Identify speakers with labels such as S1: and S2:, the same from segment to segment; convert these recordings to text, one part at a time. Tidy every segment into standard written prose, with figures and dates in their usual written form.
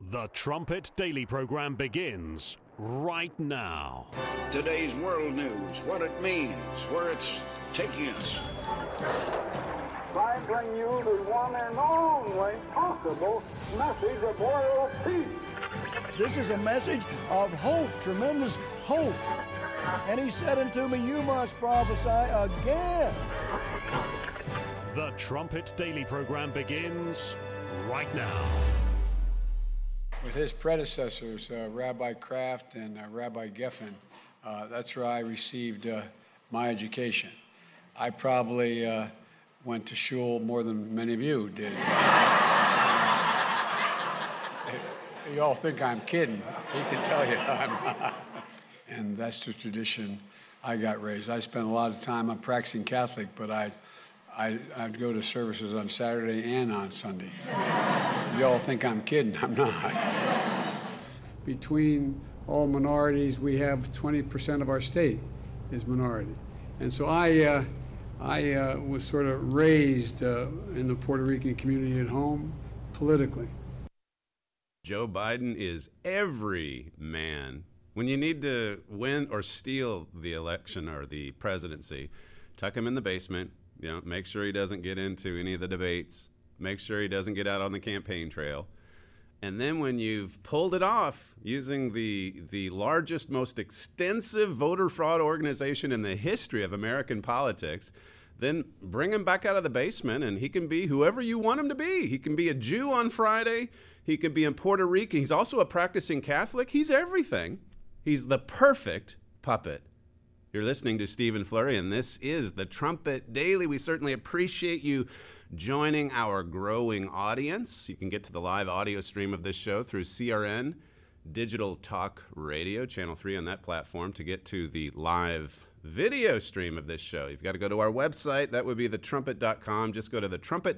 S1: The Trumpet Daily program begins right now.
S2: Today's world news, what it means, where it's taking us.
S3: I bring you the one and only possible message of world peace.
S4: This is a message of hope, tremendous hope. And he said unto me, you must prophesy again.
S1: The Trumpet Daily program begins right now.
S5: With his predecessors, Rabbi Kraft and Rabbi Geffen, that's where I received my education. I probably went to shul more than many of you did. You all think I'm kidding. He can tell you I'm not. And that's the tradition I got raised. I spent a lot of time, I'm practicing Catholic, but I'd go to services on Saturday and on Sunday. You all think I'm kidding. I'm not. Between all minorities, we have 20% of our state is minority. And so I was sort of raised in the Puerto Rican community at home politically.
S6: Joe Biden is every man. When you need to win or steal the election or the presidency, tuck him in the basement. You know, make sure he doesn't get into any of the debates. Make sure he doesn't get out on the campaign trail. And then when you've pulled it off using the largest, most extensive voter fraud organization in the history of American politics, then bring him back out of the basement and he can be whoever you want him to be. He can be a Jew on Friday. He could be in Puerto Rico. He's also a practicing Catholic. He's everything. He's the perfect puppet. You're listening to Stephen Flurry, and this is the Trumpet Daily. We certainly appreciate you joining our growing audience. You can get to the live audio stream of this show through CRN, Digital Talk Radio, Channel 3 on that platform. To get to the live video stream of this show, you've got to go to our website. That would be thetrumpet.com. Just go to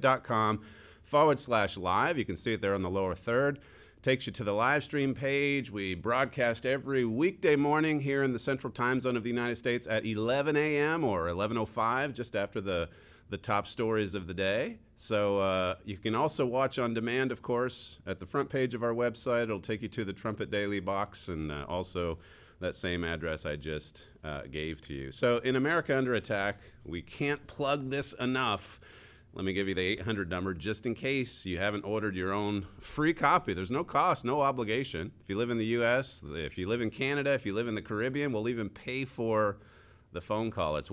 S6: thetrumpet.com/live. You can see it there on the lower third. Takes you to the live stream page. We broadcast every weekday morning here in the Central Time Zone of the United States at 11 a.m. or 11:05, just after the top stories of the day. So you can also watch on demand, of course, at the front page of our website. It'll take you to the Trumpet Daily box and also that same address I just gave to you. So in America Under Attack, we can't plug this enough. Let me give you the 800 number just in case you haven't ordered your own free copy. There's no cost, no obligation. If you live in the U.S., if you live in Canada, if you live in the Caribbean, we'll even pay for the phone call. It's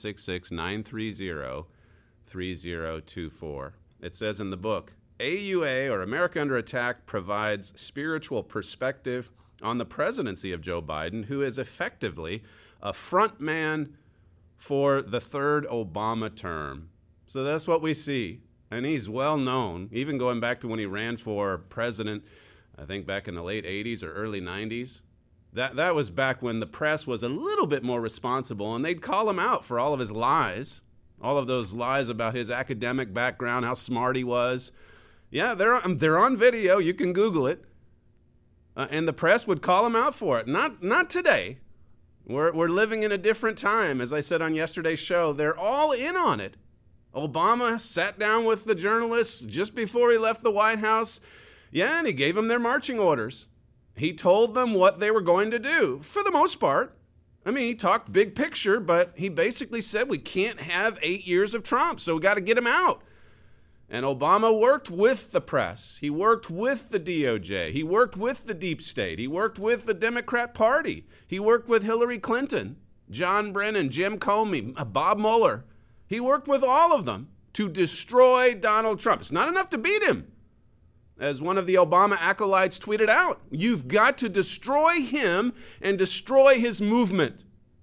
S6: 1-866-930-3024. It says in the book, AUA, or America Under Attack, provides spiritual perspective on the presidency of Joe Biden, who is effectively a front man for the third Obama term. So that's what we see. And he's well known, even going back to when he ran for president, I think back in the late 80s or early 90s. That was back when the press was a little bit more responsible, and they'd call him out for all of his lies, all of those lies about his academic background, how smart he was. Yeah, they're on video. You can Google it. And the press would call him out for it. Not today. We're living in a different time. As I said on yesterday's show, they're all in on it. Obama sat down with the journalists just before he left the White House. Yeah, and he gave them their marching orders. He told them what they were going to do, for the most part. I mean, he talked big picture, but he basically said we can't have 8 years of Trump, so we got to get him out. And Obama worked with the press. He worked with the DOJ. He worked with the deep state. He worked with the Democrat Party. He worked with Hillary Clinton, John Brennan, Jim Comey, Bob Mueller. He worked with all of them to destroy Donald Trump. It's not enough to beat him. As one of the Obama acolytes tweeted out, you've got to destroy him and destroy his movement.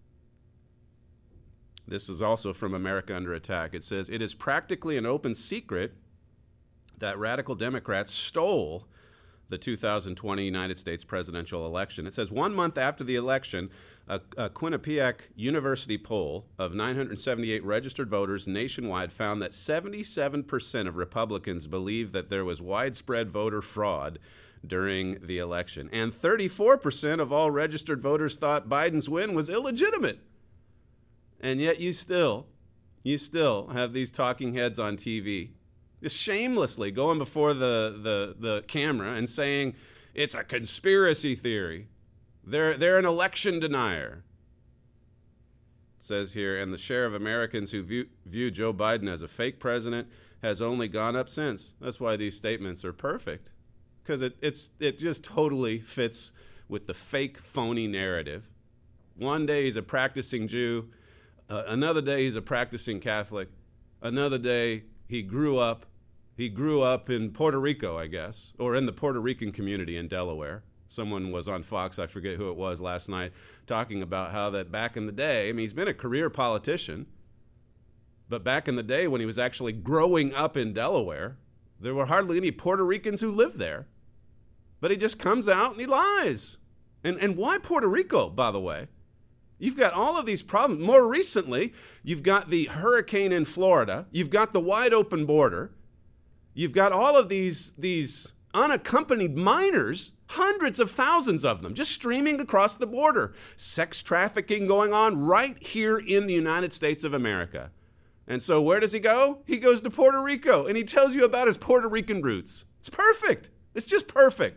S6: This is also from America Under Attack. It says, it is practically an open secret that radical Democrats stole the 2020 United States presidential election. It says 1 month after the election, a Quinnipiac University poll of 978 registered voters nationwide found that 77% of Republicans believe that there was widespread voter fraud during the election. And 34% of all registered voters thought Biden's win was illegitimate. And yet you still have these talking heads on TV just shamelessly going before the camera and saying it's a conspiracy theory. They're an election denier. It says here, and the share of Americans who view Joe Biden as a fake president has only gone up since. That's why these statements are perfect, because it just totally fits with the fake, phony narrative. One day he's a practicing Jew, another day he's a practicing Catholic, another day he grew up in Puerto Rico, I guess, or in the Puerto Rican community in Delaware. Someone was on Fox, I forget who it was last night, talking about how that back in the day, I mean, he's been a career politician, but back in the day when he was actually growing up in Delaware, there were hardly any Puerto Ricans who lived there. But he just comes out and he lies. And why Puerto Rico, by the way? You've got all of these problems. More recently, you've got the hurricane in Florida. You've got the wide open border. You've got all of these unaccompanied minors, hundreds of thousands of them, just streaming across the border. Sex trafficking going on right here in the United States of America. And so where does he go? He goes to Puerto Rico, and he tells you about his Puerto Rican roots. It's perfect. It's just perfect.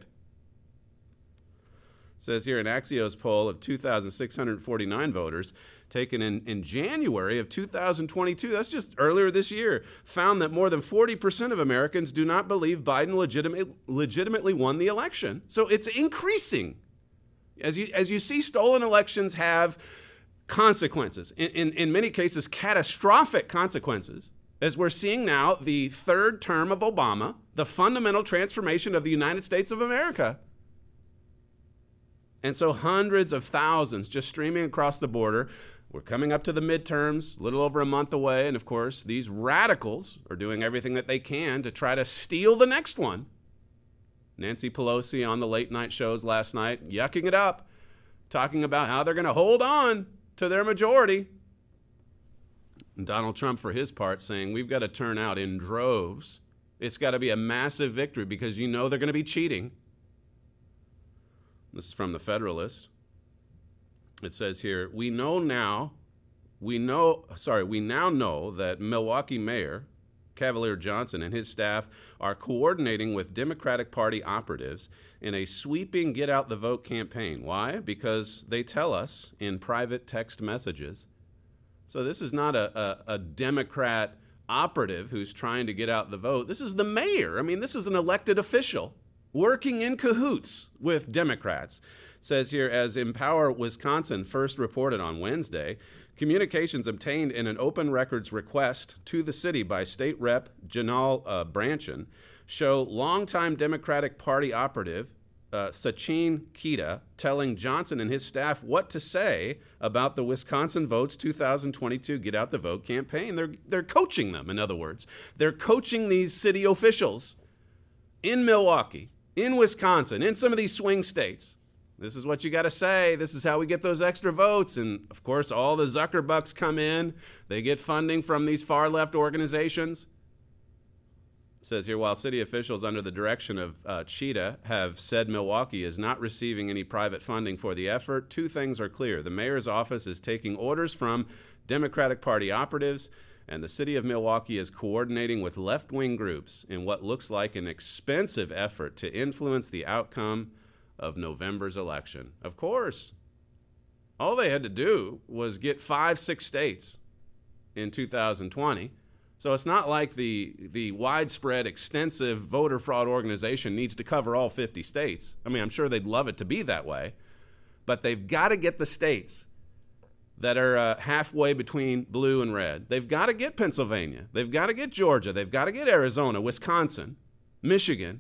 S6: It says here, an Axios poll of 2,649 voters taken in January of 2022, that's just earlier this year, found that more than 40% of Americans do not believe Biden legitimately won the election. So it's increasing. As you see, stolen elections have consequences, in many cases catastrophic consequences, as we're seeing now the third term of Obama, the fundamental transformation of the United States of America. And so hundreds of thousands just streaming across the border. We're coming up to the midterms, a little over a month away, and of course these radicals are doing everything that they can to try to steal the next one. Nancy Pelosi on the late night shows last night, yucking it up, talking about how they're going to hold on to their majority. And Donald Trump, for his part, saying we've got to turn out in droves. It's got to be a massive victory because you know they're going to be cheating. This is from the Federalist. It says here, we now know that Milwaukee Mayor Cavalier Johnson and his staff are coordinating with Democratic Party operatives in a sweeping get out the vote campaign. Why? Because they tell us in private text messages. So this is not a Democrat operative who's trying to get out the vote. This is the mayor. I mean, this is an elected official working in cahoots with Democrats. It says here, as Empower Wisconsin first reported on Wednesday, communications obtained in an open records request to the city by State Rep. Janal Branchin show longtime Democratic Party operative Sachin Kita telling Johnson and his staff what to say about the Wisconsin Votes 2022 Get Out the Vote campaign. They're coaching them, in other words. They're coaching these city officials in Milwaukee, in Wisconsin, in some of these swing states. This is what you got to say. This is how we get those extra votes. And, of course, all the Zuckerbucks come in. They get funding from these far-left organizations. It says here, while city officials under the direction of Cheetah have said Milwaukee is not receiving any private funding for the effort, two things are clear. The mayor's office is taking orders from Democratic Party operatives, and the city of Milwaukee is coordinating with left-wing groups in what looks like an expensive effort to influence the outcome of November's election. Of course, all they had to do was get 5-6 states in 2020. So it's not like the widespread, extensive voter fraud organization needs to cover all 50 states. I mean, I'm sure they'd love it to be that way, but they've got to get the states that are halfway between blue and red. They've got to get Pennsylvania. They've got to get Georgia. They've got to get Arizona, Wisconsin, Michigan.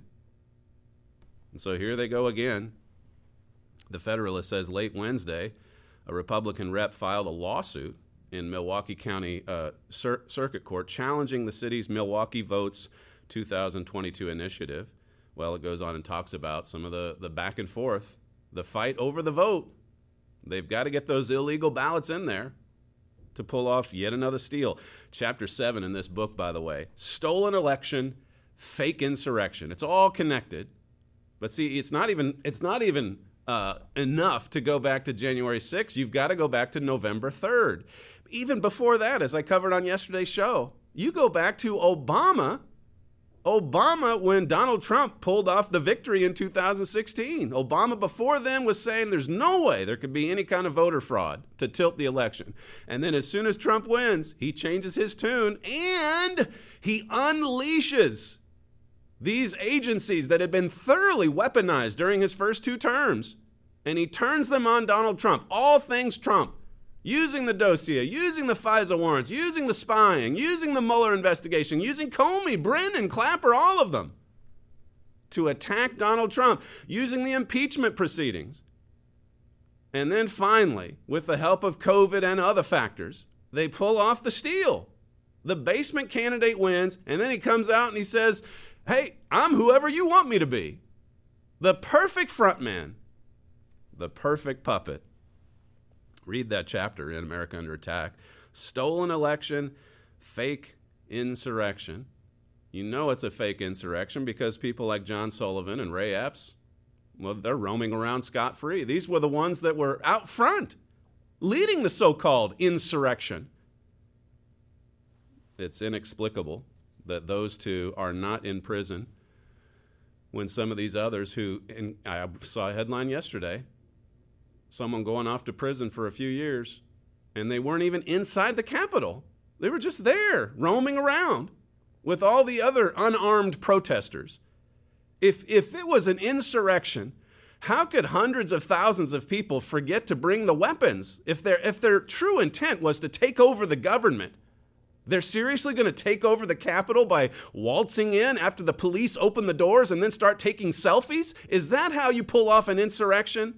S6: And so here they go again. The Federalist says late Wednesday, a Republican rep filed a lawsuit in Milwaukee County Circuit Court challenging the city's Milwaukee Votes 2022 initiative. Well, it goes on and talks about some of the back and forth, the fight over the vote. They've got to get those illegal ballots in there to pull off yet another steal. Chapter 7 in this book, by the way, stolen election, fake insurrection. It's all connected. But see, it's not even enough to go back to January 6th. You've got to go back to November 3rd. Even before that, as I covered on yesterday's show, you go back to Obama Obama when Donald Trump pulled off the victory in 2016. Obama before then was saying there's no way there could be any kind of voter fraud to tilt the election. And then as soon as Trump wins, he changes his tune and he unleashes these agencies that had been thoroughly weaponized during his first 2 terms. And he turns them on Donald Trump, all things Trump. Using the dossier, using the FISA warrants, using the spying, using the Mueller investigation, using Comey, Brennan, Clapper, all of them to attack Donald Trump, using the impeachment proceedings. And then finally, with the help of COVID and other factors, they pull off the steal. The basement candidate wins, and then he comes out and he says, hey, I'm whoever you want me to be. The perfect front man, the perfect puppet. Read that chapter in America Under Attack. Stolen election, fake insurrection. You know it's a fake insurrection because people like John Sullivan and Ray Epps, well, they're roaming around scot-free. These were the ones that were out front, leading the so-called insurrection. It's inexplicable that those two are not in prison when some of these others who, and I saw a headline yesterday, someone going off to prison for a few years, and they weren't even inside the Capitol. They were just there, roaming around with all the other unarmed protesters. If it was an insurrection, how could hundreds of thousands of people forget to bring the weapons? If their true intent was to take over the government, they're seriously going to take over the Capitol by waltzing in after the police open the doors and then start taking selfies? Is that how you pull off an insurrection?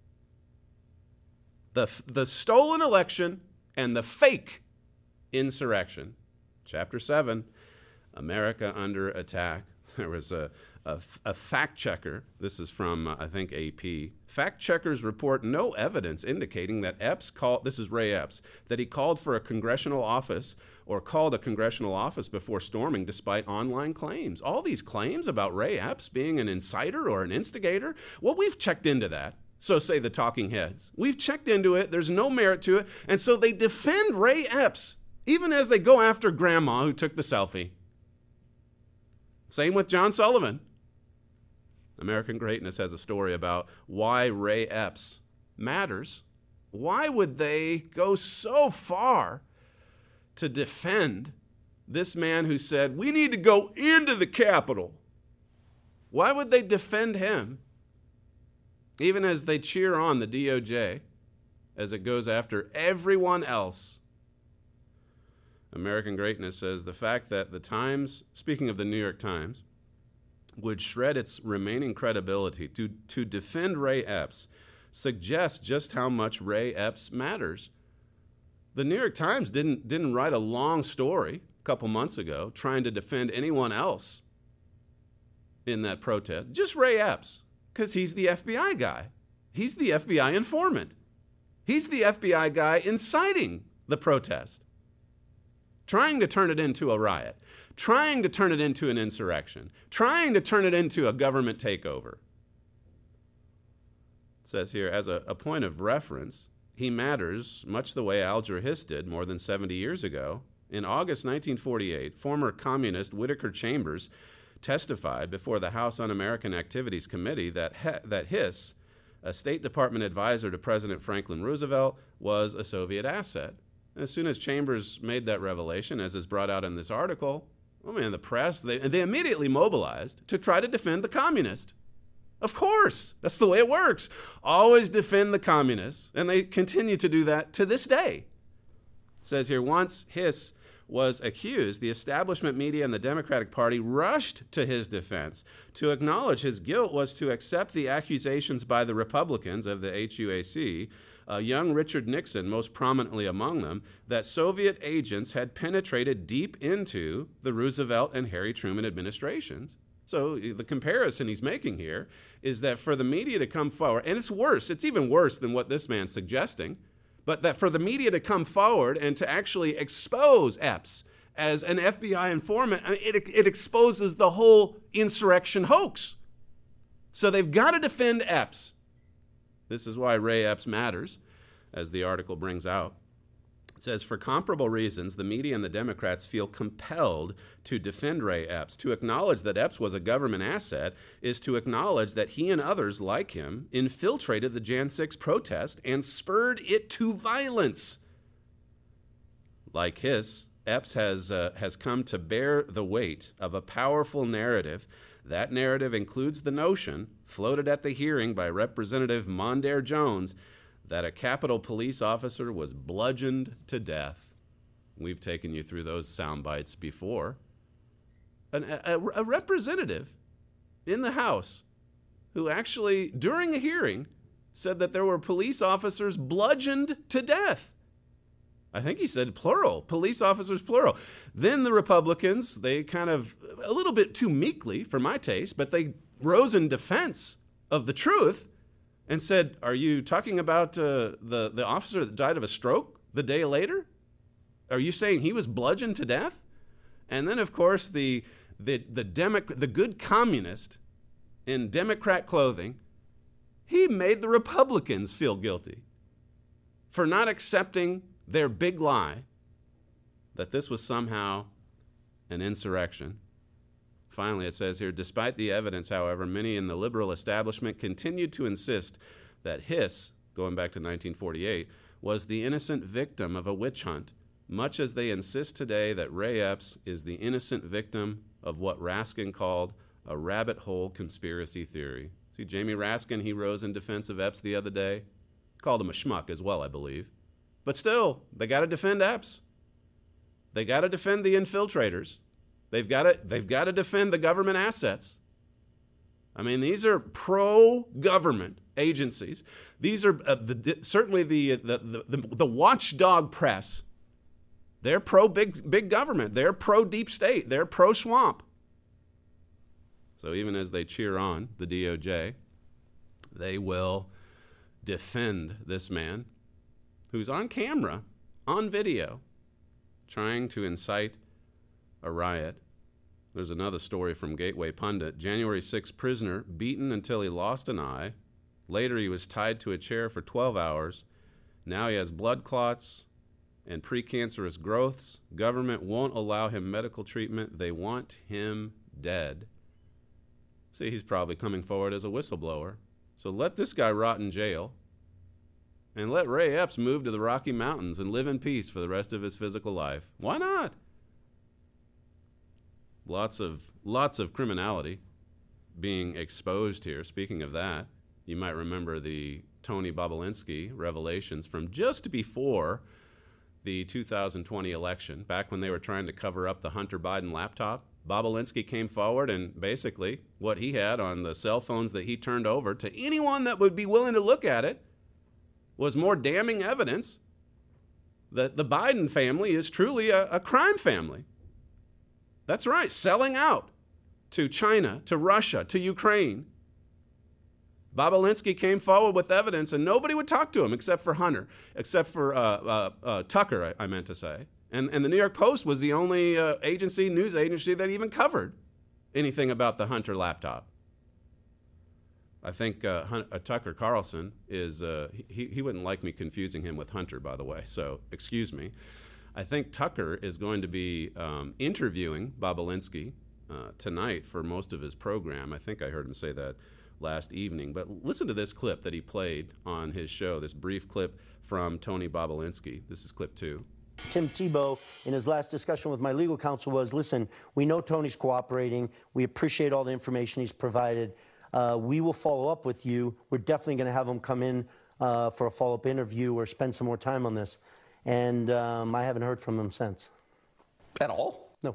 S6: The stolen election and the fake insurrection. Chapter 7, America Under Attack. There was a fact checker. This is from, I think, AP. Fact checkers report no evidence indicating that Epps called, this is Ray Epps, that he called for a congressional office or called a congressional office before storming despite online claims. All these claims about Ray Epps being an inciter or an instigator, well, we've checked into that. So say the talking heads. We've checked into it. There's no merit to it. And so they defend Ray Epps, even as they go after Grandma who took the selfie. Same with John Sullivan. American Greatness has a story about why Ray Epps matters. Why would they go so far to defend this man who said, we need to go into the Capitol? Why would they defend him? Even as they cheer on the DOJ as it goes after everyone else. American Greatness says the fact that the Times, speaking of the New York Times, would shred its remaining credibility to defend Ray Epps suggests just how much Ray Epps matters. The New York Times didn't write a long story a couple months ago trying to defend anyone else in that protest. Just Ray Epps. Because he's the FBI guy. He's the FBI informant. He's the FBI guy inciting the protest, trying to turn it into a riot, trying to turn it into an insurrection, trying to turn it into a government takeover. It says here, as a point of reference, he matters much the way Alger Hiss did more than 70 years ago. In August 1948, former communist Whittaker Chambers testified before the House Un-American Activities Committee that Hiss, a State Department advisor to President Franklin Roosevelt, was a Soviet asset. As soon as Chambers made that revelation, as is brought out in this article, the press, they immediately mobilized to try to defend the communist. Of course, that's the way it works. Always defend the communists, and they continue to do that to this day. It says here, once Hiss was accused, the establishment media and the Democratic Party rushed to his defense. To acknowledge his guilt was to accept the accusations by the Republicans of the HUAC, young Richard Nixon most prominently among them, that Soviet agents had penetrated deep into the Roosevelt and Harry Truman administrations. So the comparison he's making here is that for the media to come forward, and it's even worse than what this man's suggesting, but that for the media to come forward and to actually expose Epps as an FBI informant, it exposes the whole insurrection hoax. So they've got to defend Epps. This is why Ray Epps matters, as the article brings out. It says, for comparable reasons, the media and the Democrats feel compelled to defend Ray Epps. To acknowledge that Epps was a government asset is to acknowledge that he and others like him infiltrated the Jan 6 protest and spurred it to violence. Like Hiss, Epps has come to bear the weight of a powerful narrative. That narrative includes the notion, floated at the hearing by Representative Mondaire Jones, that a Capitol Police officer was bludgeoned to death. We've taken you through those sound bites before. A representative in the House who actually, during a hearing, said that there were police officers bludgeoned to death. I think he said plural, police officers plural. Then the Republicans, they kind of, a little bit too meekly for my taste, but they rose in defense of the truth and said, are you talking about the officer that died of a stroke the day later? Are you saying he was bludgeoned to death? And then, of course, the good communist in Democrat clothing, he made the Republicans feel guilty for not accepting their big lie that this was somehow an insurrection. Finally, it says here, despite the evidence, however, many in the liberal establishment continued to insist that Hiss, going back to 1948, was the innocent victim of a witch hunt, much as they insist today that Ray Epps is the innocent victim of what Raskin called a rabbit hole conspiracy theory. See, Jamie Raskin, he rose in defense of Epps the other day. Called him a schmuck as well, I believe. But still, they got to defend Epps. They got to defend the infiltrators. They've got to defend the government assets. I mean, these are pro-government agencies. These are certainly the watchdog press. They're pro-big government. They're pro-deep state. They're pro-swamp. So even as they cheer on the DOJ, they will defend this man who's on camera, on video, trying to incite a riot. There's another story from Gateway Pundit. January 6 prisoner beaten until he lost an eye. Later he was tied to a chair for 12 hours. Now he has blood clots and precancerous growths. Government won't allow him medical treatment. They want him dead. See, he's probably coming forward as a whistleblower. So let this guy rot in jail and let Ray Epps move to the Rocky Mountains and live in peace for the rest of his physical life. Why not? Lots of criminality being exposed here. Speaking of that, you might remember the Tony Bobulinski revelations from just before the 2020 election, back when they were trying to cover up the Hunter Biden laptop. Bobulinski came forward, and basically what he had on the cell phones that he turned over to anyone that would be willing to look at it was more damning evidence that the Biden family is truly a crime family. That's right, selling out to China, to Russia, to Ukraine. Bobulinski came forward with evidence, and nobody would talk to him except for Hunter, except for Tucker, I meant to say. And the New York Post was the only news agency that even covered anything about the Hunter laptop. I think Tucker Carlson is, he wouldn't like me confusing him with Hunter, by the way, so excuse me. I think Tucker is going to be interviewing Bobulinski tonight for most of his program. I think I heard him say that last evening. But listen to this clip that he played on his show, this brief clip from Tony Bobulinski. This is clip 2.
S7: Tim Tebow, in his last discussion with my legal counsel, was, listen, we know Tony's cooperating. We appreciate all the information he's provided. We will follow up with you. We're definitely going to have him come in for a follow-up interview or spend some more time on this. And I haven't heard from him since.
S8: At all?
S7: No.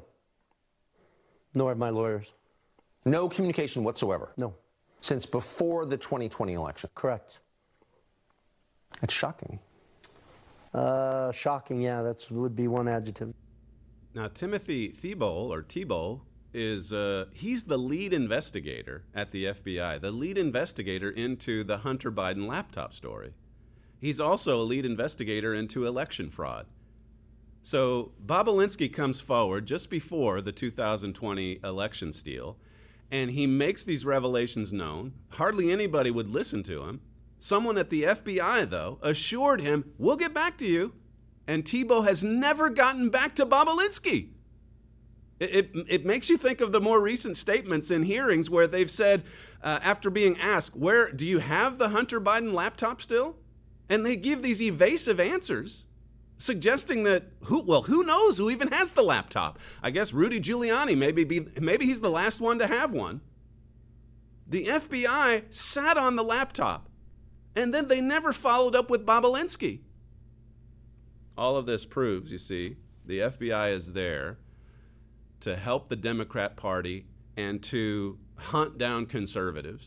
S7: Nor have my lawyers.
S8: No communication whatsoever?
S7: No.
S8: Since before the 2020 election?
S7: Correct.
S8: That's shocking.
S7: Shocking, yeah, that would be one adjective.
S6: Now, Timothy Thibault is he's the lead investigator at the FBI, the lead investigator into the Hunter Biden laptop story. He's also a lead investigator into election fraud. So Bobulinski comes forward just before the 2020 election steal, and he makes these revelations known. Hardly anybody would listen to him. Someone at the FBI, though, assured him, we'll get back to you. And Thibault has never gotten back to Bobulinski. It makes you think of the more recent statements in hearings where they've said, after being asked, where do you have the Hunter Biden laptop still? And they give these evasive answers, suggesting that, who knows who even has the laptop? I guess Rudy Giuliani, maybe he's the last one to have one. The FBI sat on the laptop, and then they never followed up with Bobulinski. All of this proves, you see, the FBI is there to help the Democrat Party and to hunt down conservatives.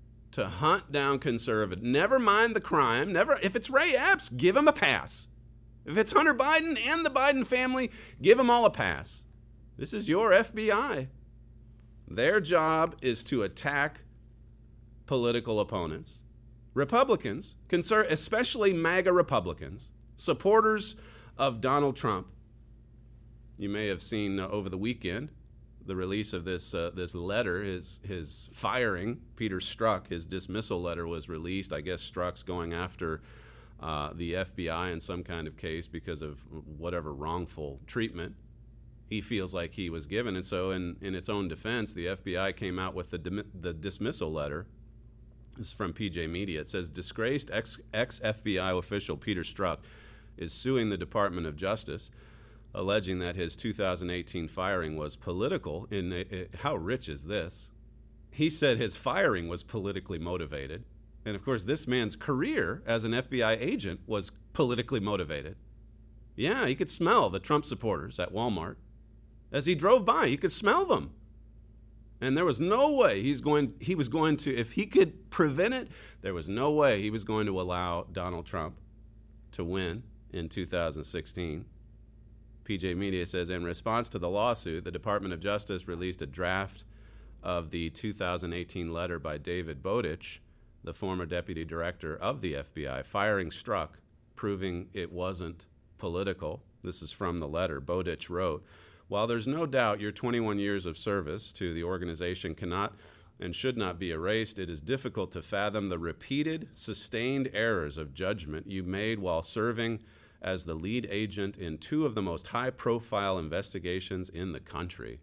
S6: Never mind the crime. If it's Ray Epps, give him a pass. If it's Hunter Biden and the Biden family, give them all a pass. This is your FBI. Their job is to attack political opponents. Republicans, especially MAGA Republicans, supporters of Donald Trump. You may have seen over the weekend the release of this letter, his firing. Peter Strzok, his dismissal letter was released. I guess Strzok's going after the FBI in some kind of case because of whatever wrongful treatment he feels like he was given. And so in its own defense, the FBI came out with the dismissal letter. This is from PJ Media. It says, disgraced ex-FBI official Peter Strzok is suing the Department of Justice, alleging that his 2018 firing was political. How rich is this? He said his firing was politically motivated. And of course, this man's career as an FBI agent was politically motivated. Yeah, he could smell the Trump supporters at Walmart. As he drove by, he could smell them. And there was no way he was going to, if he could prevent it, there was no way he was going to allow Donald Trump to win in 2016. PJ Media says, in response to the lawsuit, the Department of Justice released a draft of the 2018 letter by David Bowditch, the former deputy director of the FBI, firing Strzok, proving it wasn't political. This is from the letter. Bowditch wrote, while there's no doubt your 21 years of service to the organization cannot and should not be erased, it is difficult to fathom the repeated, sustained errors of judgment you made while serving as the lead agent in two of the most high-profile investigations in the country.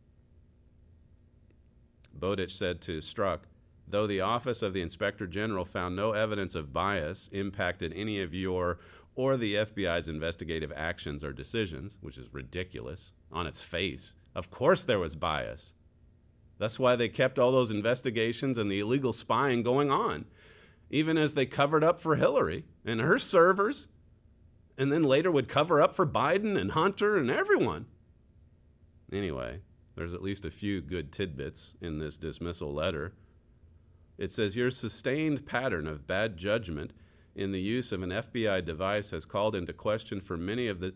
S6: Bowditch said to Strzok, though the Office of the Inspector General found no evidence of bias impacted any of your or the FBI's investigative actions or decisions, which is ridiculous on its face. Of course there was bias. That's why they kept all those investigations and the illegal spying going on, even as they covered up for Hillary and her servers, and then later would cover up for Biden and Hunter and everyone. Anyway, there's at least a few good tidbits in this dismissal letter. It says, your sustained pattern of bad judgment in the use of an FBI device has called into question for many of the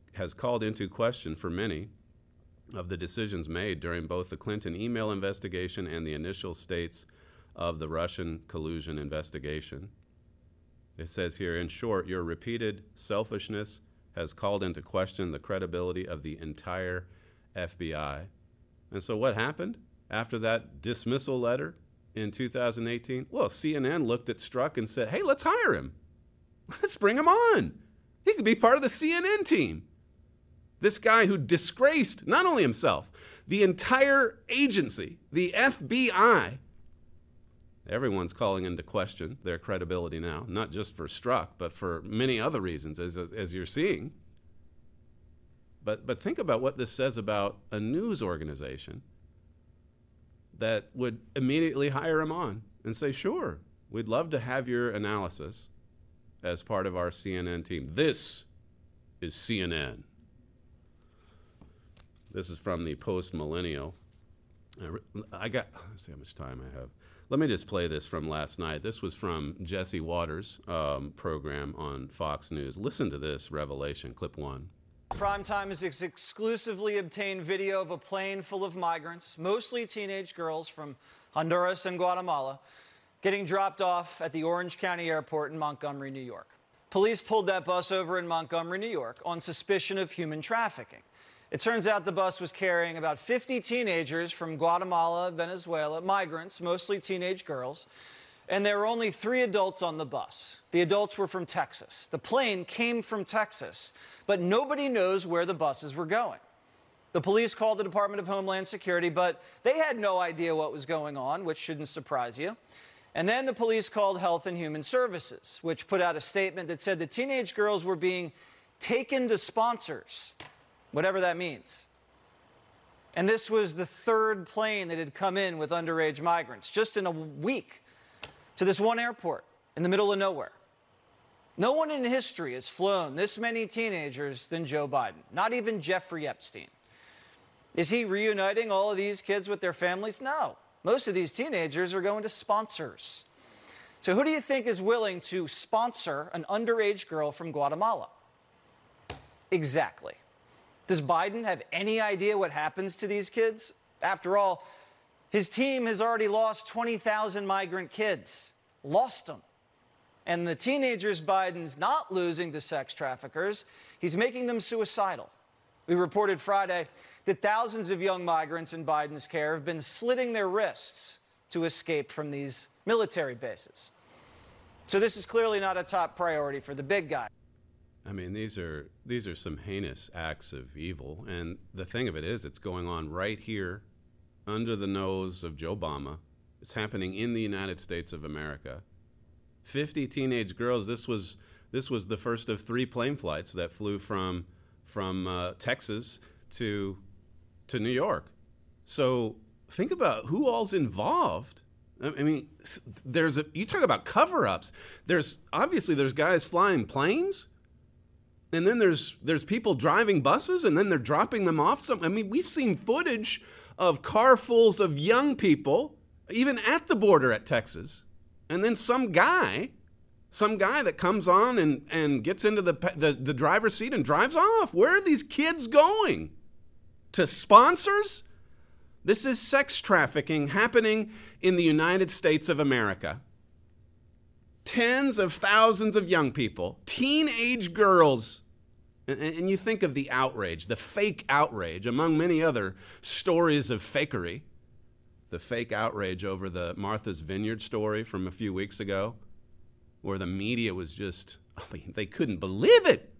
S6: decisions made during both the Clinton email investigation and the initial states of the Russian collusion investigation. It says here, in short, your repeated selfishness has called into question the credibility of the entire FBI. And so what happened after that dismissal letter in 2018? Well, CNN looked at Strzok and said, hey, let's hire him. Let's bring him on. He could be part of the CNN team. This guy who disgraced not only himself, the entire agency, the FBI. Everyone's calling into question their credibility now, not just for Strzok, but for many other reasons, as you're seeing. But think about what this says about a news organization that would immediately hire him on and say, sure, we'd love to have your analysis as part of our CNN team. This is CNN. This is from the Post-Millennial. Let's see how much time I have. Let me just play this from last night. This was from Jesse Waters' program on Fox News. Listen to this revelation, clip one.
S9: Primetime has exclusively obtained video of a plane full of migrants, mostly teenage girls from Honduras and Guatemala, getting dropped off at the Orange County Airport in Montgomery, New York. Police pulled that bus over in Montgomery, New York, on suspicion of human trafficking. It turns out the bus was carrying about 50 teenagers from Guatemala, Venezuela, migrants, mostly teenage girls. and there were only 3 adults on the bus. The adults were from Texas. The plane came from Texas, but nobody knows where the buses were going. The police called the Department of Homeland Security, but they had no idea what was going on, which shouldn't surprise you. And then the police called Health and Human Services, which put out a statement that said the teenage girls were being taken to sponsors, whatever that means. And this was the 3rd plane that had come in with underage migrants, just in a week, to this one airport in the middle of nowhere. No one in history has flown this many teenagers than Joe Biden, not even Jeffrey Epstein. Is he reuniting all of these kids with their families? No. Most of these teenagers are going to sponsors. So who do you think is willing to sponsor an underage girl from Guatemala? Exactly. Does Biden have any idea what happens to these kids? After all, his team has already lost 20,000 migrant kids. Lost them. And the teenagers Biden's not losing to sex traffickers, he's making them suicidal. We reported Friday that thousands of young migrants in Biden's care have been slitting their wrists to escape from these military bases. So this is clearly not a top priority for the big guy.
S6: I mean, these are some heinous acts of evil, and the thing of it is, it's going on right here under the nose of Joe Obama. It's happening in the United States of America. 50 teenage girls. This was the first of 3 plane flights that flew from Texas to New York. So think about who all's involved. I mean, you talk about cover-ups. There's guys flying planes, and then there's people driving buses, and then they're dropping them off. We've seen footage of carfuls of young people, even at the border at Texas, and then some guy that comes on and gets into the driver's seat and drives off. Where are these kids going? To sponsors? This is sex trafficking happening in the United States of America. Tens of thousands of young people, teenage girls. And you think of the outrage, the fake outrage, among many other stories of fakery. The fake outrage over the Martha's Vineyard story from a few weeks ago, where the media was they couldn't believe it.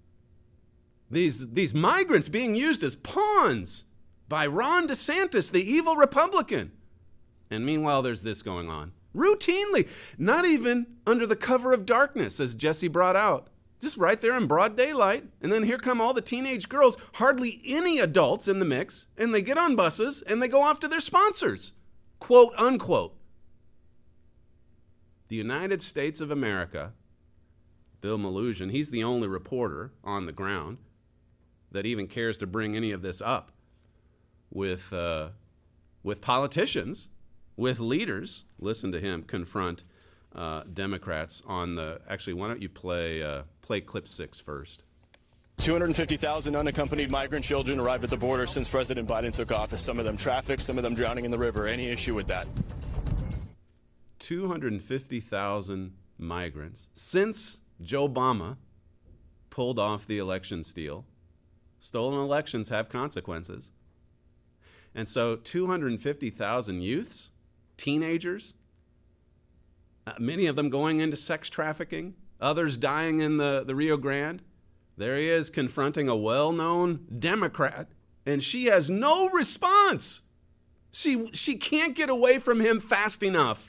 S6: These migrants being used as pawns by Ron DeSantis, the evil Republican. And meanwhile, there's this going on. Routinely, not even under the cover of darkness, as Jesse brought out. Just right there in broad daylight. And then here come all the teenage girls, hardly any adults in the mix, and they get on buses and they go off to their sponsors, quote unquote. The United States of America, Bill Melugin, he's the only reporter on the ground that even cares to bring any of this up with politicians, with leaders. Listen to him confront Democrats on the. Actually, why don't you play clip 6 first?
S10: 250,000 unaccompanied migrant children arrived at the border since President Biden took office. Some of them trafficked, some of them drowning in the river. Any issue with that?
S6: 250,000 migrants since Joe Obama pulled off the election steal. Stolen elections have consequences. And so 250,000 youths, teenagers, many of them going into sex trafficking, others dying in the Rio Grande. There he is confronting a well-known Democrat, and she has no response. She can't get away from him fast enough.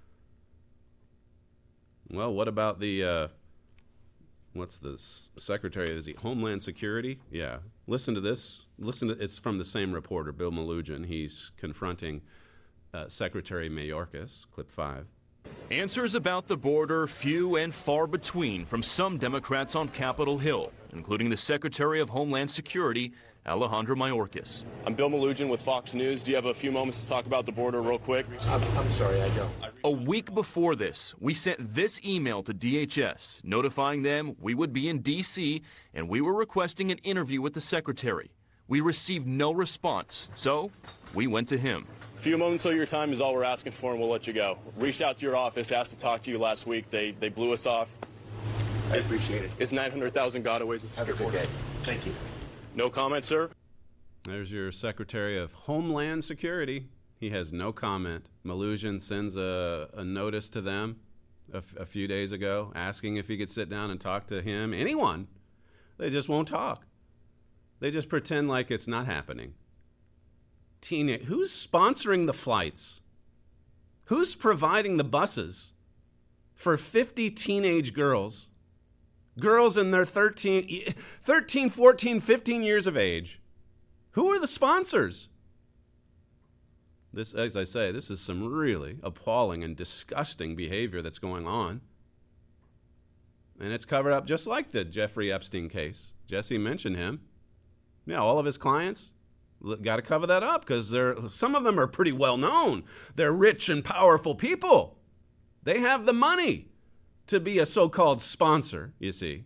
S6: Well, what about the, what's the secretary? Is he Homeland Security? Yeah. Listen to this. It's from the same reporter, Bill Melugin. He's confronting Secretary Mayorkas, clip 5.
S11: Answers about the border few and far between from some Democrats on Capitol Hill, including the Secretary of Homeland Security, Alejandro Mayorkas.
S10: I'm Bill Melugin with Fox News. Do you have a few moments to talk about the border real quick?
S12: I'm sorry, I don't.
S11: A week before this, we sent this email to DHS, notifying them we would be in D.C. and we were requesting an interview with the Secretary. We received no response, so we went to him.
S10: A few moments of your time is all we're asking for, and we'll let you go. Reached out to your office, asked to talk to you last week. They blew us off.
S12: I appreciate it.
S10: It's 900,000 gotaways.
S12: Have a good day. Thank you.
S10: No comment, sir.
S6: There's your Secretary of Homeland Security He has no comment. Mnuchin sends a notice to them a few days ago asking if he could sit down and talk to him. Anyone. They just won't talk. They just pretend like it's not happening. Who's sponsoring the flights? Who's providing the buses for 50 teenage girls? Girls in their 13, 14, 15 years of age. Who are the sponsors? This, as I say, this is some really appalling and disgusting behavior that's going on. And it's covered up just like the Jeffrey Epstein case. Jesse mentioned him. Yeah, all of his clients got to cover that up because some of them are pretty well known. They're rich and powerful people. They have the money to be a so-called sponsor, you see.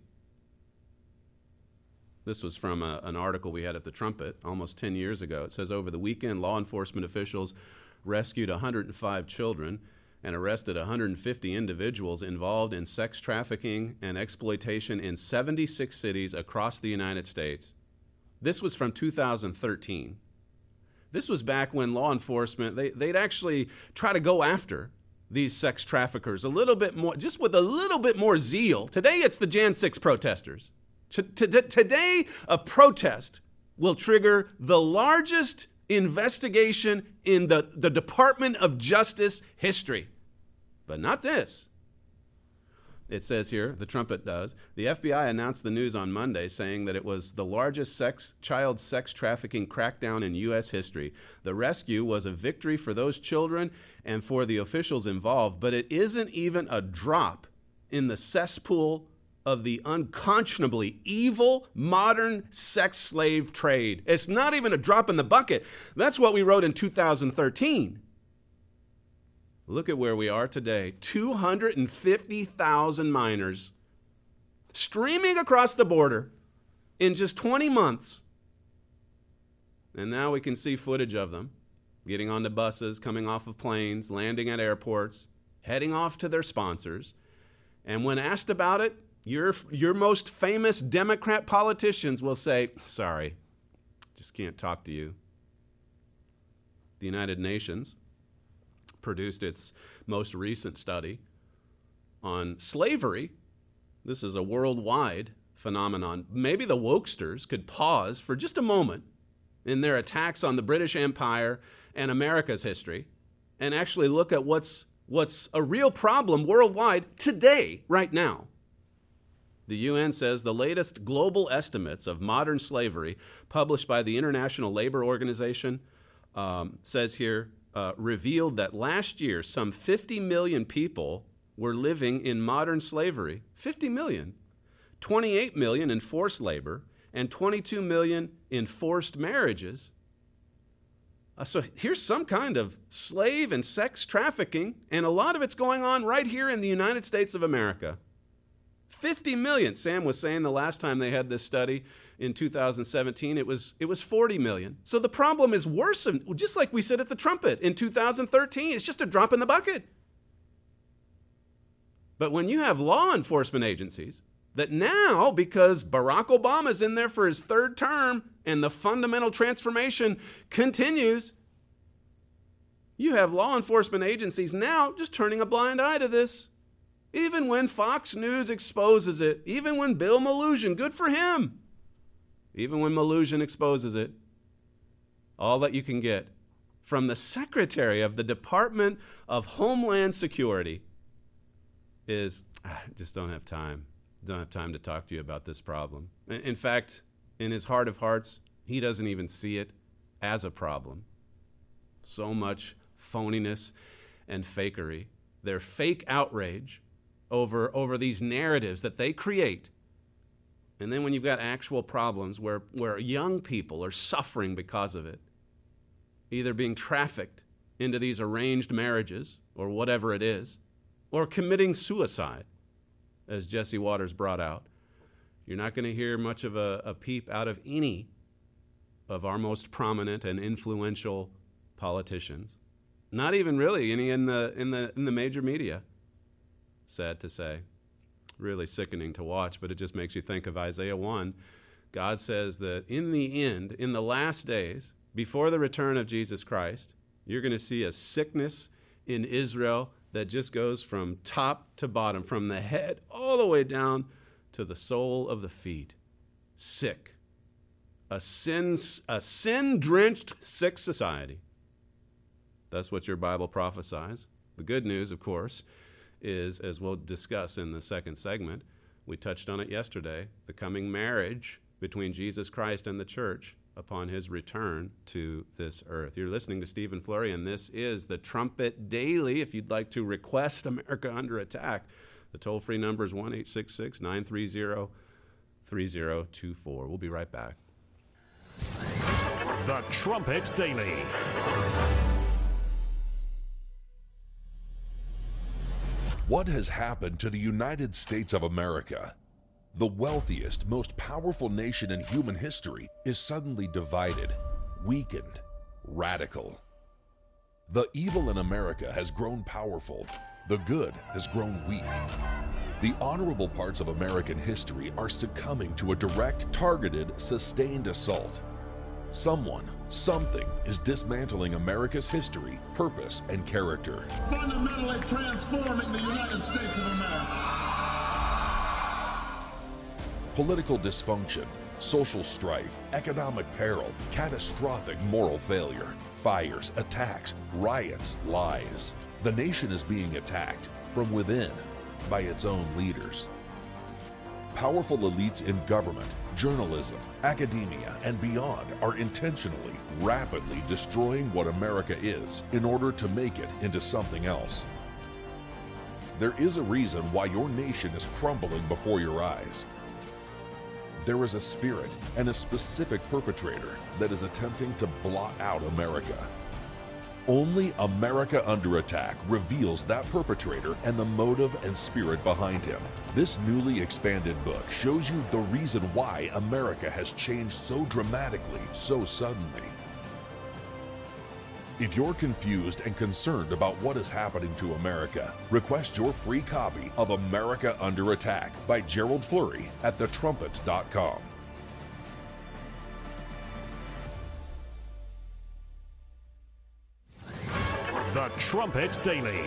S6: This was from an article we had at the Trumpet almost 10 years ago. It says, over the weekend, law enforcement officials rescued 105 children and arrested 150 individuals involved in sex trafficking and exploitation in 76 cities across the United States. This was from 2013. This was back when law enforcement, they'd actually try to go after these sex traffickers a little bit more, just with a little bit more zeal. Today, it's the Jan 6 protesters. Today, a protest will trigger the largest investigation in the Department of Justice history. But not this. It says here, the Trumpet does, the FBI announced the news on Monday saying that it was the largest child sex trafficking crackdown in U.S. history. The rescue was a victory for those children and for the officials involved, but it isn't even a drop in the cesspool of the unconscionably evil modern sex slave trade. It's not even a drop in the bucket. That's what we wrote in 2013. Look at where we are today. 250,000 minors streaming across the border in just 20 months. And now we can see footage of them getting onto buses, coming off of planes, landing at airports, heading off to their sponsors. And when asked about it, your most famous Democrat politicians will say, sorry, just can't talk to you. The United Nations produced its most recent study on slavery. This is a worldwide phenomenon. Maybe the wokesters could pause for just a moment in their attacks on the British Empire and America's history and actually look at what's a real problem worldwide today, right now. The UN says the latest global estimates of modern slavery published by the International Labor Organization says here, revealed that last year some 50 million people were living in modern slavery. 50 million. 28 million in forced labor and 22 million in forced marriages. So here's some kind of slave and sex trafficking, and a lot of it's going on right here in the United States of America. 50 million. Sam was saying the last time they had this study in 2017, it was 40 million. So the problem is worse, just like we said at the Trumpet in 2013. It's just a drop in the bucket. But when you have law enforcement agencies that now, because Barack Obama's in there for his third term and the fundamental transformation continues, you have law enforcement agencies now just turning a blind eye to this. Even when Fox News exposes it, even when Bill Mnuchin, good for him, even when Mnuchin exposes it, all that you can get from the Secretary of the Department of Homeland Security is, I just don't have time. Don't have time to talk to you about this problem. In fact, in his heart of hearts, he doesn't even see it as a problem. So much phoniness and fakery. Their fake outrage over these narratives that they create. And then when you've got actual problems where young people are suffering because of it, either being trafficked into these arranged marriages or whatever it is, or committing suicide, as Jesse Waters brought out, you're not going to hear much of a peep out of any of our most prominent and influential politicians. Not even really any in the major media. Sad to say. Really sickening to watch, but it just makes you think of Isaiah 1. God says that in the end, in the last days, before the return of Jesus Christ, You're going to see a sickness in Israel that just goes from top to bottom, from the head all the way down to the sole of the feet. Sick. A sin-drenched, sick society. That's what your Bible prophesies. The good news, of course, is, as we'll discuss in the second segment, we touched on it yesterday, the coming marriage between Jesus Christ and the church upon his return to this earth. You're listening to Stephen Flurry, and this is the Trumpet Daily. If you'd like to request America Under Attack, the toll-free number is 1-866-930-3024. We'll be right back.
S1: The Trumpet Daily.
S13: What has happened to the United States of America? The wealthiest, most powerful nation in human history is suddenly divided, weakened, radical. The evil in America has grown powerful. The good has grown weak. The honorable parts of American history are succumbing to a direct, targeted, sustained assault. Someone, something is dismantling America's history, purpose, and character.
S14: Fundamentally transforming the United States of America.
S13: Political dysfunction, social strife, economic peril, catastrophic moral failure, fires, attacks, riots, lies. The nation is being attacked from within by its own leaders. Powerful elites in government, journalism, academia, and beyond are intentionally, rapidly destroying what America is in order to make it into something else. There is a reason why your nation is crumbling before your eyes. There is a spirit and a specific perpetrator that is attempting to blot out America. Only America Under Attack reveals that perpetrator and the motive and spirit behind him. This newly expanded book shows you the reason why America has changed so dramatically, so suddenly. If you're confused and concerned about what is happening to America, request your free copy of America Under Attack by Gerald Flurry at thetrumpet.com.
S1: The Trumpet Daily.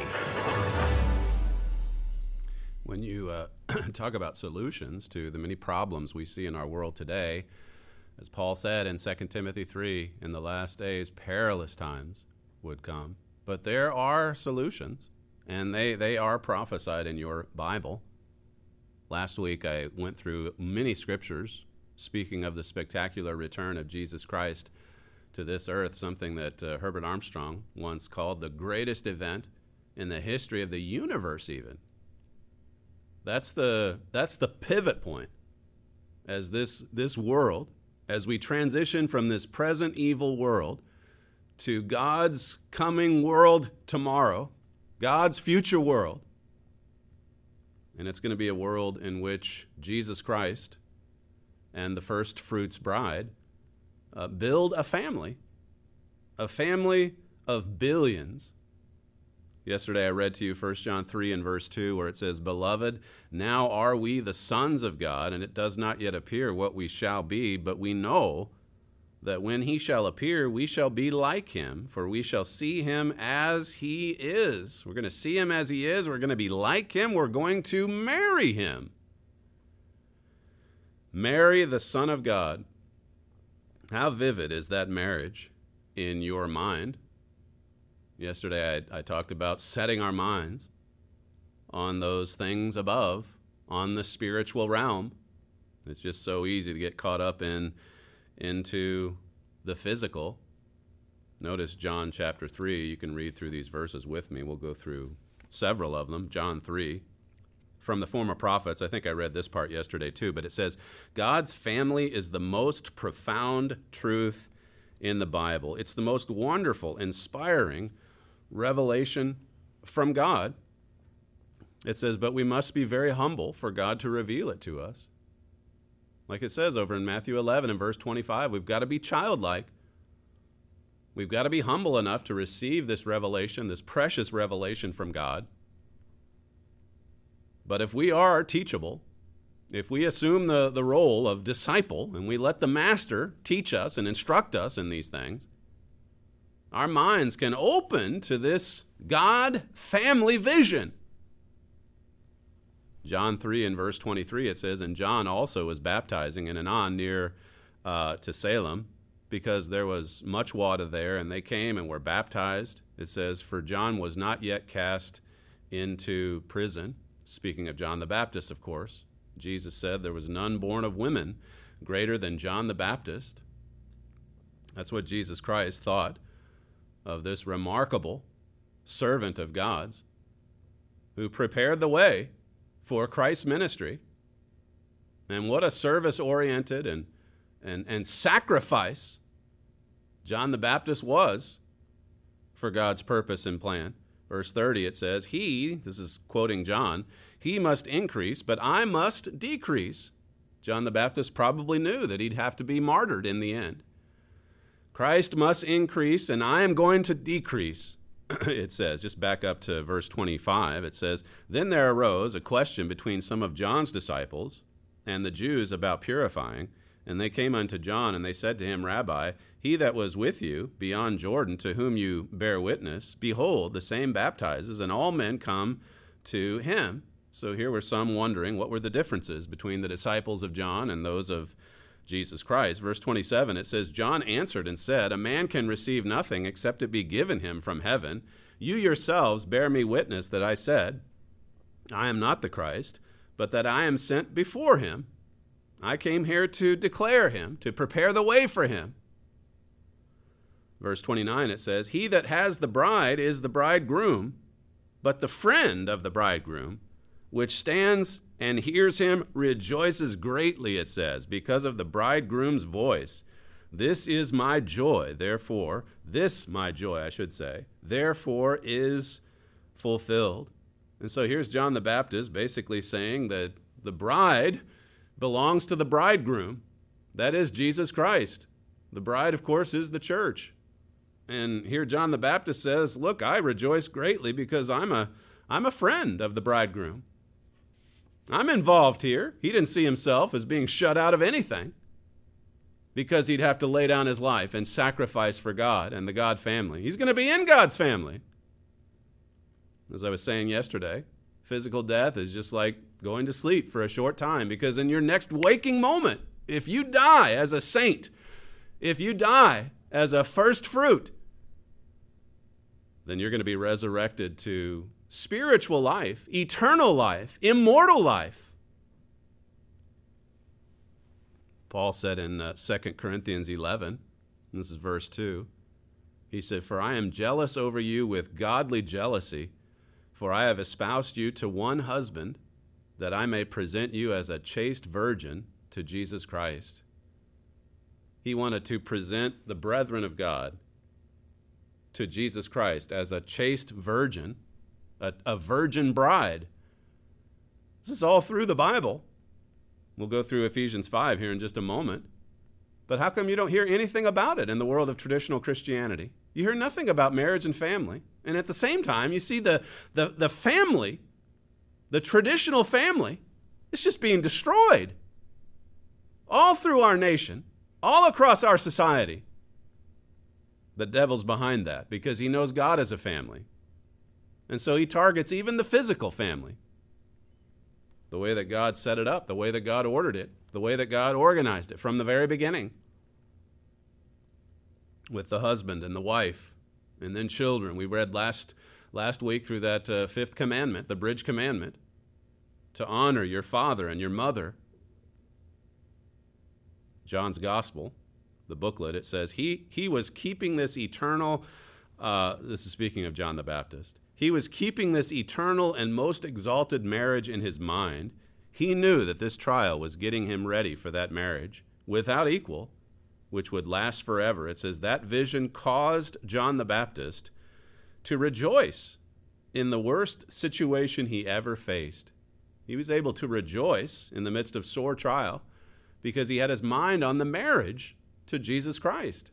S6: When you talk about solutions to the many problems we see in our world today, as Paul said in 2 Timothy 3, in the last days, perilous times would come. But there are solutions, and they are prophesied in your Bible. Last week, I went through many scriptures speaking of the spectacular return of Jesus Christ to this earth, something that Herbert Armstrong once called the greatest event in the history of the universe even. That's the pivot point as this world, as we transition from this present evil world to God's coming world tomorrow, God's future world. And it's going to be a world in which Jesus Christ and the first fruits bride build a family of billions. Yesterday I read to you 1 John 3 and verse 2 where it says, "Beloved, now are we the sons of God, and it does not yet appear what we shall be, but we know that when he shall appear, we shall be like him, for we shall see him as he is." We're going to see him as he is. We're going to be like him. We're going to marry him. Marry the Son of God. How vivid is that marriage in your mind? Yesterday I talked about setting our minds on those things above, on the spiritual realm. It's just so easy to get caught up into the physical. Notice John chapter 3. You can read through these verses with me. We'll go through several of them. John 3. From the former prophets, I think I read this part yesterday too, but it says, God's family is the most profound truth in the Bible. It's the most wonderful, inspiring revelation from God. It says, but we must be very humble for God to reveal it to us. Like it says over in Matthew 11 and verse 25, we've got to be childlike. We've got to be humble enough to receive this revelation, this precious revelation from God. But if we are teachable, if we assume the role of disciple and we let the master teach us and instruct us in these things, our minds can open to this God family vision. John 3 and verse 23, it says, and John also was baptizing in Aenon near to Salem, because there was much water there, and they came and were baptized. It says, for John was not yet cast into prison. Speaking of John the Baptist, of course. Jesus said there was none born of women greater than John the Baptist. That's what Jesus Christ thought of this remarkable servant of God's who prepared the way for Christ's ministry. And what a service-oriented and sacrifice John the Baptist was for God's purpose and plan. Verse 30, it says, he, this is quoting John, he must increase, but I must decrease. John the Baptist probably knew that he'd have to be martyred in the end. Christ must increase, and I am going to decrease, it says. Just back up to verse 25. It says, then there arose a question between some of John's disciples and the Jews about purifying. And they came unto John, and they said to him, Rabbi, he that was with you beyond Jordan, to whom you bear witness, behold, the same baptizes, and all men come to him. So here were some wondering what were the differences between the disciples of John and those of Jesus Christ. Verse 27, it says, John answered and said, a man can receive nothing except it be given him from heaven. You yourselves bear me witness that I said, I am not the Christ, but that I am sent before him. I came here to declare him, to prepare the way for him. Verse 29, it says, he that has the bride is the bridegroom, but the friend of the bridegroom, which stands and hears him, rejoices greatly, it says, because of the bridegroom's voice. This is my joy, therefore, therefore is fulfilled. And so here's John the Baptist basically saying that the bride belongs to the bridegroom. That is Jesus Christ. The bride, of course, is the church. And here John the Baptist says, look, I rejoice greatly because I'm a friend of the bridegroom. I'm involved here. He didn't see himself as being shut out of anything because he'd have to lay down his life and sacrifice for God and the God family. He's going to be in God's family. As I was saying yesterday, physical death is just like going to sleep for a short time, because in your next waking moment, if you die as a saint, if you die as a first fruit, then you're going to be resurrected to spiritual life, eternal life, immortal life. Paul said in 2 Corinthians 11, and this is verse 2, he said, for I am jealous over you with godly jealousy, for I have espoused you to one husband, that I may present you as a chaste virgin to Jesus Christ. He wanted to present the brethren of God to Jesus Christ as a chaste virgin, a virgin bride. This is all through the Bible. We'll go through Ephesians 5 here in just a moment. But how come you don't hear anything about it in the world of traditional Christianity? You hear nothing about marriage and family. And at the same time, you see the family, the traditional family, it's just being destroyed all through our nation, all across our society. The devil's behind that because he knows God is a family. And so he targets even the physical family. The way that God set it up, the way that God ordered it, the way that God organized it from the very beginning. With the husband and the wife, and then children. We read last week through that fifth commandment, the bridge commandment, to honor your father and your mother. John's Gospel, the booklet, it says, he was keeping this eternal, this is speaking of John the Baptist, he was keeping this eternal and most exalted marriage in his mind. He knew that this trial was getting him ready for that marriage without equal, which would last forever. It says that vision caused John the Baptist to rejoice in the worst situation he ever faced. He was able to rejoice in the midst of sore trial because he had his mind on the marriage to Jesus Christ.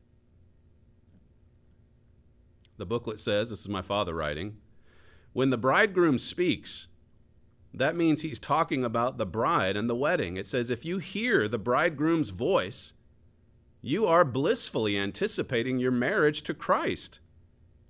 S6: The booklet says, this is my father writing, when the bridegroom speaks, that means he's talking about the bride and the wedding. It says, if you hear the bridegroom's voice, you are blissfully anticipating your marriage to Christ.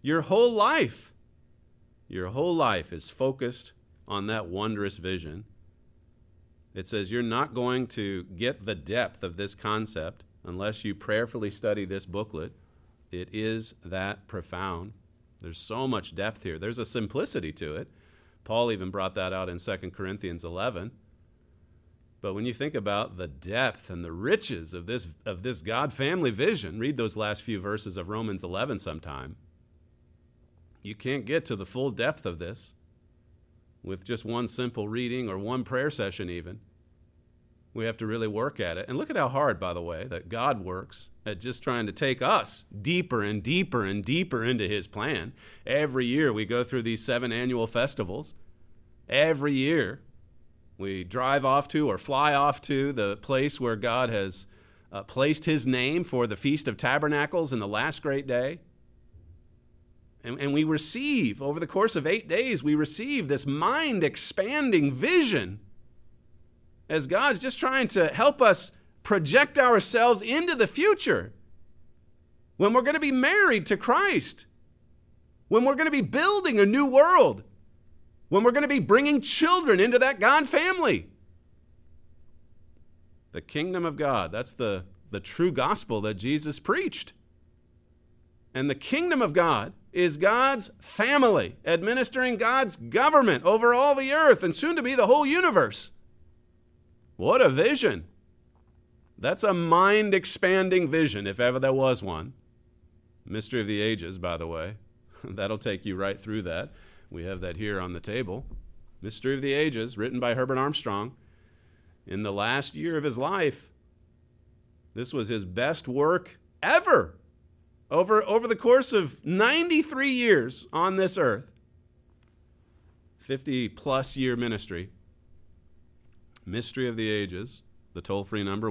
S6: Your whole life is focused on that wondrous vision. It says you're not going to get the depth of this concept unless you prayerfully study this booklet. It is that profound. There's so much depth here. There's a simplicity to it. Paul even brought that out in 2 Corinthians 11. But when you think about the depth and the riches of this God family vision, read those last few verses of Romans 11 sometime. You can't get to the full depth of this with just one simple reading or one prayer session even. We have to really work at it. And look at how hard, by the way, that God works at just trying to take us deeper and deeper and deeper into his plan. Every year we go through these 7 annual festivals. Every year we drive off to or fly off to the place where God has placed his name for the Feast of Tabernacles and the last great day. And we receive, over the course of 8 days, we receive this mind-expanding vision as God's just trying to help us project ourselves into the future when we're going to be married to Christ, when we're going to be building a new world, when we're going to be bringing children into that God family. The kingdom of God, that's the true gospel that Jesus preached. And the kingdom of God is God's family, administering God's government over all the earth and soon to be the whole universe. What a vision. That's a mind-expanding vision, if ever there was one. Mystery of the Ages, by the way. That'll take you right through that. We have that here on the table. Mystery of the Ages, written by Herbert Armstrong. In the last year of his life, this was his best work ever. Over the course of 93 years on this earth, 50-plus year ministry, Mystery of the Ages, the toll-free number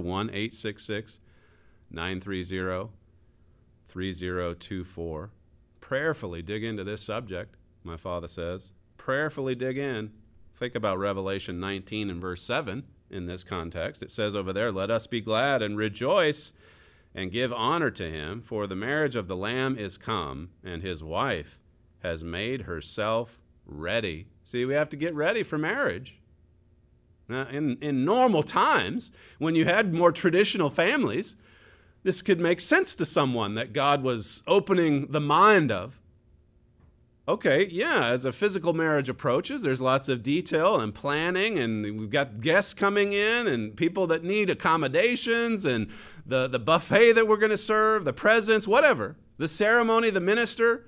S6: 1-866-930-3024. Prayerfully dig into this subject, my father says. Prayerfully dig in. Think about Revelation 19 and verse 7 in this context. It says over there, "Let us be glad and rejoice and give honor to him, for the marriage of the Lamb is come, and his wife has made herself ready." See, we have to get ready for marriage. Now, in normal times, when you had more traditional families, this could make sense to someone that God was opening the mind of. Okay, yeah, as a physical marriage approaches, there's lots of detail and planning, and we've got guests coming in and people that need accommodations and the buffet that we're going to serve, the presents, whatever, the ceremony, the minister.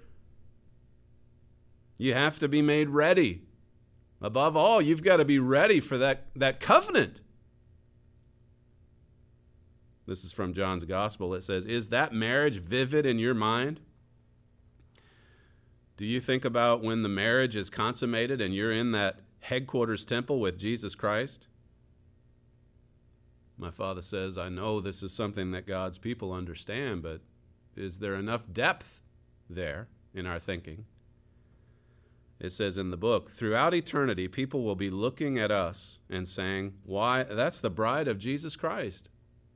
S6: You have to be made ready. Above all, you've got to be ready for that covenant. This is from John's Gospel. It says, "Is that marriage vivid in your mind? Do you think about when the marriage is consummated and you're in that headquarters temple with Jesus Christ?" My father says, I know this is something that God's people understand, but is there enough depth there in our thinking? It says in the book, throughout eternity, people will be looking at us and saying, "Why, that's the bride of Jesus Christ."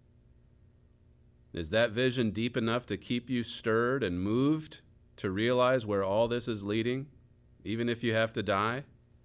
S6: Is that vision deep enough to keep you stirred and moved to realize where all this is leading, even if you have to die?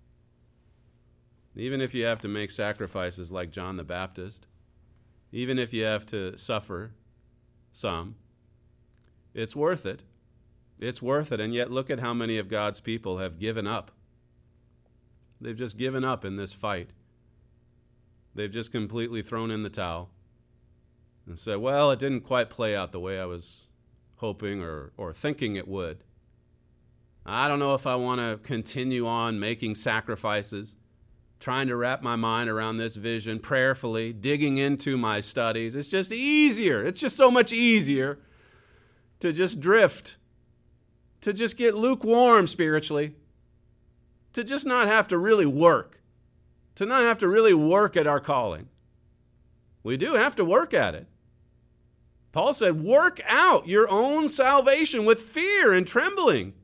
S6: Even if you have to make sacrifices like John the Baptist? Even if you have to suffer some? It's worth it. It's worth it, and yet look at how many of God's people have given up. They've just given up in this fight. They've just completely thrown in the towel and said, well, it didn't quite play out the way I was hoping or thinking it would. I don't know if I want to continue on making sacrifices, trying to wrap my mind around this vision prayerfully, digging into my studies. It's just easier. It's just so much easier to just drift, to just get lukewarm spiritually, to just not have to really work, to not have to really work at our calling. We do have to work at it. Paul said, work out your own salvation with fear and trembling.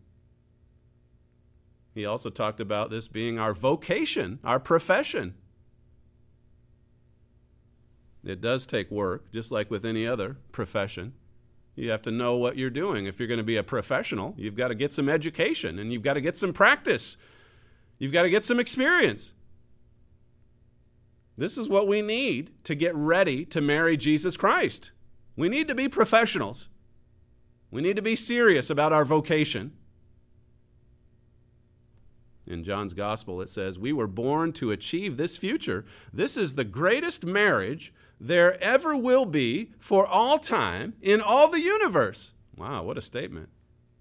S6: He also talked about this being our vocation, our profession. It does take work, just like with any other profession. You have to know what you're doing. If you're going to be a professional, you've got to get some education, and you've got to get some practice. You've got to get some experience. This is what we need to get ready to marry Jesus Christ. We need to be professionals. We need to be serious about our vocation. In John's Gospel, it says, we were born to achieve this future. This is the greatest marriage there ever will be for all time in all the universe. Wow, what a statement.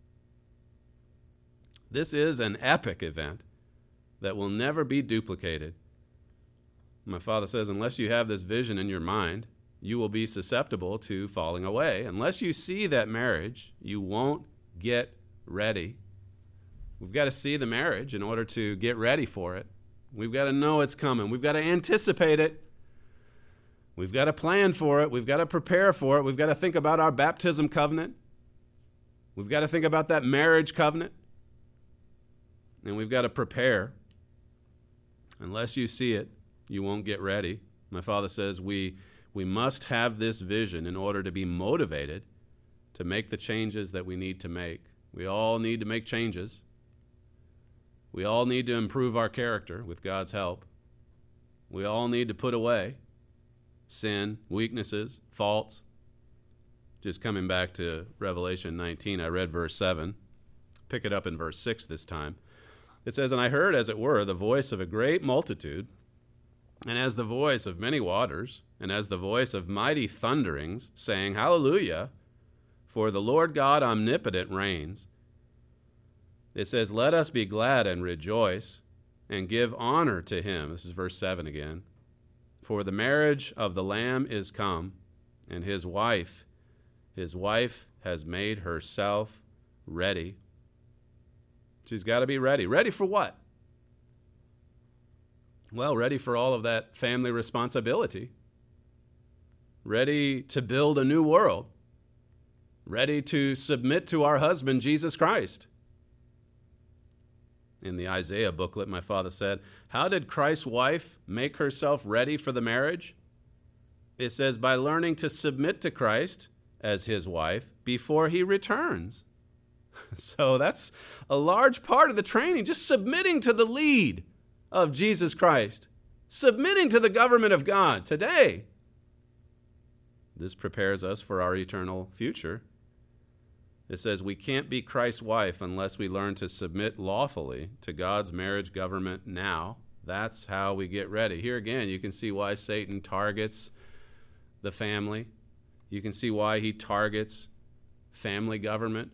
S6: This is an epic event that will never be duplicated. My father says, unless you have this vision in your mind, you will be susceptible to falling away. Unless you see that marriage, you won't get ready. We've got to see the marriage in order to get ready for it. We've got to know it's coming. We've got to anticipate it. We've got to plan for it. We've got to prepare for it. We've got to think about our baptism covenant. We've got to think about that marriage covenant. And we've got to prepare. Unless you see it, you won't get ready. My father says we must have this vision in order to be motivated to make the changes that we need to make. We all need to make changes. We all need to improve our character with God's help. We all need to put away sin, weaknesses, faults. Just coming back to Revelation 19, I read verse 7. Pick it up in verse 6 this time. It says, and I heard, as it were, the voice of a great multitude, and as the voice of many waters, and as the voice of mighty thunderings, saying, Hallelujah, for the Lord God omnipotent reigns. It says, let us be glad and rejoice and give honor to him. This is verse 7 again. For the marriage of the Lamb is come, and his wife has made herself ready. She's got to be ready. Ready for what? Well, ready for all of that family responsibility. Ready to build a new world. Ready to submit to our husband, Jesus Christ. In the Isaiah booklet, my father said, how did Christ's wife make herself ready for the marriage? It says, by learning to submit to Christ as his wife before he returns. So that's a large part of the training, just submitting to the lead of Jesus Christ, submitting to the government of God today. This prepares us for our eternal future. It says we can't be Christ's wife unless we learn to submit lawfully to God's marriage government now. That's how we get ready. Here again, you can see why Satan targets the family. You can see why he targets family government.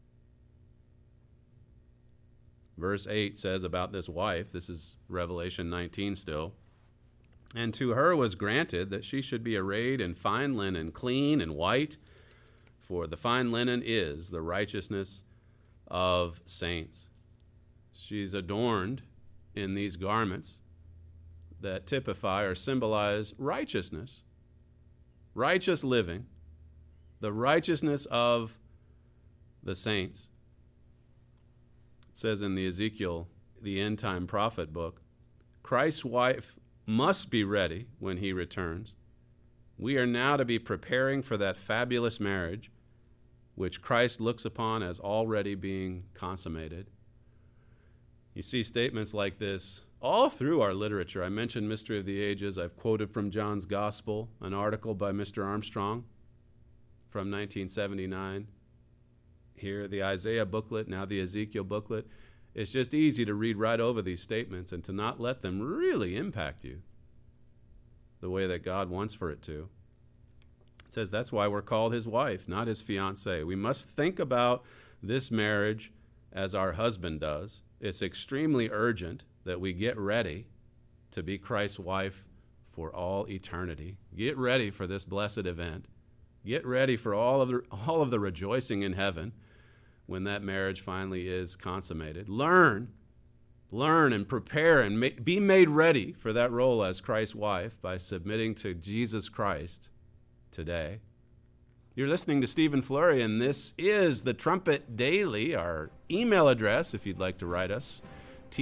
S6: Verse 8 says about this wife, this is Revelation 19 still, and to her was granted that she should be arrayed in fine linen, clean and white, for the fine linen is the righteousness of saints. She's adorned in these garments that typify or symbolize righteousness, righteous living, the righteousness of the saints. It says in the Ezekiel, the end time prophet book, Christ's wife must be ready when he returns. We are now to be preparing for that fabulous marriage which Christ looks upon as already being consummated. You see statements like this all through our literature. I mentioned Mystery of the Ages. I've quoted from John's Gospel, an article by Mr. Armstrong from 1979. Here, the Isaiah booklet, now the Ezekiel booklet. It's just easy to read right over these statements and to not let them really impact you the way that God wants for it to. It says that's why we're called his wife, not his fiancée. We must think about this marriage as our husband does. It's extremely urgent that we get ready to be Christ's wife for all eternity. Get ready for this blessed event. Get ready for all of the rejoicing in heaven when that marriage finally is consummated. Learn and prepare and be made ready for that role as Christ's wife by submitting to Jesus Christ today. You're listening to Stephen Flurry, and this is The Trumpet Daily. Our email address, if you'd like to write us,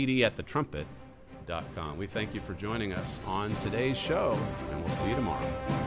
S6: td@thetrumpet.com. We thank you for joining us on today's show, and we'll see you tomorrow.